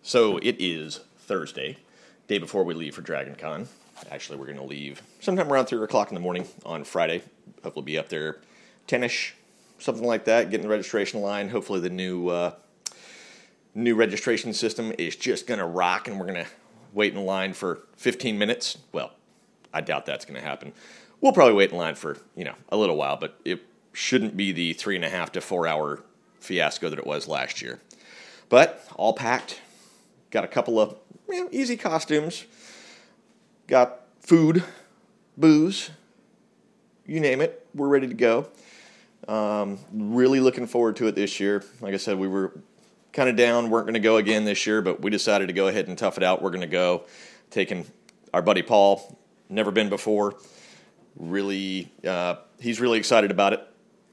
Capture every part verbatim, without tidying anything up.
So it is Thursday, day before we leave for Dragon Con. Actually, we're going to leave sometime around three o'clock in the morning on Friday. Hopefully be up there ten-ish, something like that, getting the registration line. Hopefully the new uh, new registration system is just going to rock, and we're going to wait in line for fifteen minutes. Well, I doubt that's going to happen. We'll probably wait in line for, you know, a little while, but it shouldn't be the three and a half to four hour fiasco that it was last year. But all packed. Got a couple of you know, easy costumes. Got food, booze, you name it. We're ready to go. Um, really looking forward to it this year. Like I said, we were kind of down, weren't going to go again this year, but we decided to go ahead and tough it out. We're going to go. Taking our buddy Paul, never been before. Really, uh, he's really excited about it.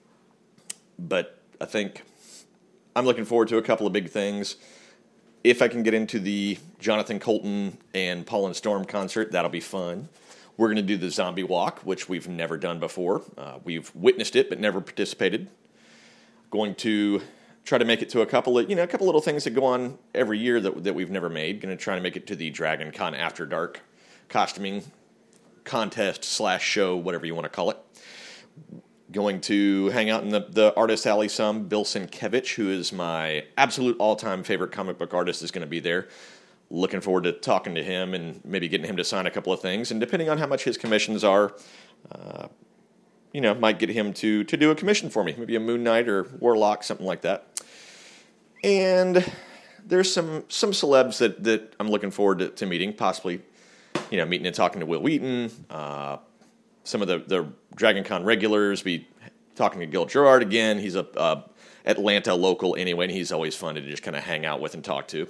But I think I'm looking forward to a couple of big things. If I can get into the Jonathan Colton and Paul and Storm concert, that'll be fun. We're going to do the zombie walk, which we've never done before. Uh, we've witnessed it, but never participated. Going to try to make it to a couple of, you know, a couple little things that go on every year that that we've never made. Going to try to make it to the Dragon Con After Dark costuming contest slash show, whatever you want to call it. Going to hang out in the, the artist alley some. Bill Sienkiewicz, who is my absolute all-time favorite comic book artist, is going to be there. Looking forward to talking to him and maybe getting him to sign a couple of things. And depending on how much his commissions are, uh, you know, might get him to, to do a commission for me. Maybe a Moon Knight or Warlock, something like that. And there's some some celebs that, that I'm looking forward to, to meeting, possibly, you know, meeting and talking to Will Wheaton, uh, some of the, the Dragon Con regulars, be talking to Gil Gerard again. He's a, a Atlanta local anyway, and he's always fun to just kind of hang out with and talk to.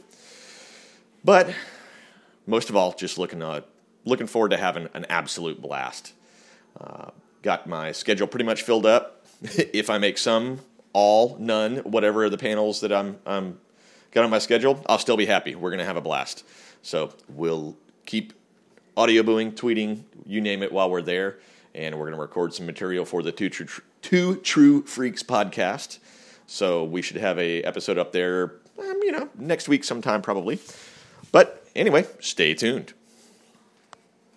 But most of all, just looking uh, looking forward to having an absolute blast. Uh, got my schedule pretty much filled up. If I make some, all, none, whatever are the panels that I'm, I'm got on my schedule, I'll still be happy. We're going to have a blast. So we'll keep audio booing, tweeting, you name it, while we're there. And we're going to record some material for the Two True, Two True Freaks podcast. So we should have a episode up there, um, you know, next week sometime probably. But anyway, stay tuned.